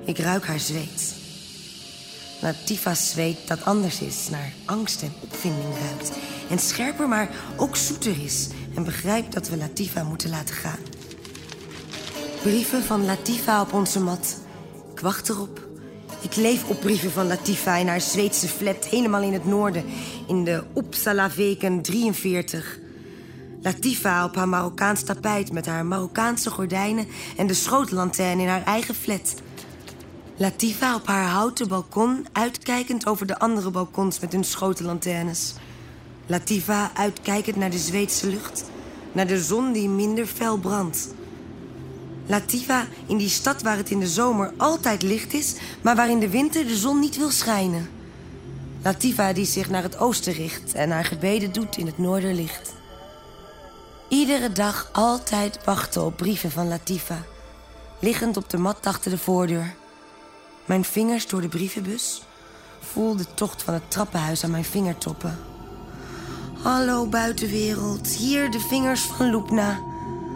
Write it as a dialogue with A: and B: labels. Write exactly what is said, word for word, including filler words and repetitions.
A: Ik ruik haar zweet. Latifa's zweet dat anders is, naar angst en opwinding ruikt. En scherper, maar ook zoeter is. En begrijpt dat we Latifa moeten laten gaan. Brieven van Latifa op onze mat. Ik wacht erop. Ik leef op brieven van Latifa in haar Zweedse flat, helemaal in het noorden. In de Uppsalaveken drieënveertig. Latifa op haar Marokkaans tapijt met haar Marokkaanse gordijnen en de schotelantenne in haar eigen flat. Latifa op haar houten balkon, uitkijkend over de andere balkons met hun schotellanternes. Latifa uitkijkend naar de Zweedse lucht, naar de zon die minder fel brandt. Latifa in die stad waar het in de zomer altijd licht is, maar waar in de winter de zon niet wil schijnen. Latifa die zich naar het oosten richt en haar gebeden doet in het noorderlicht. Iedere dag altijd wachten op brieven van Latifa, liggend op de mat achter de voordeur. Mijn vingers door de brievenbus, voel de tocht van het trappenhuis aan mijn vingertoppen. Hallo buitenwereld, hier de vingers van Lubna.